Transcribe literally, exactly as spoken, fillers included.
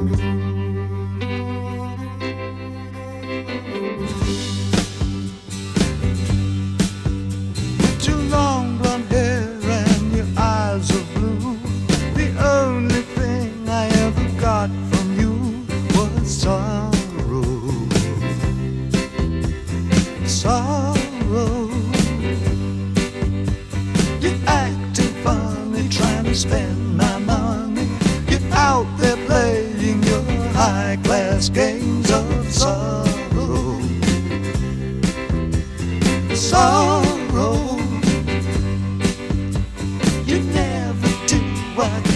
Your long blonde hair and your eyes are blue. The only thing I ever got from you was sorrow. Sorrow. You're acting funny, trying to spend my money. You're out there playing your high-class games of sorrow. Sorrow. You never do what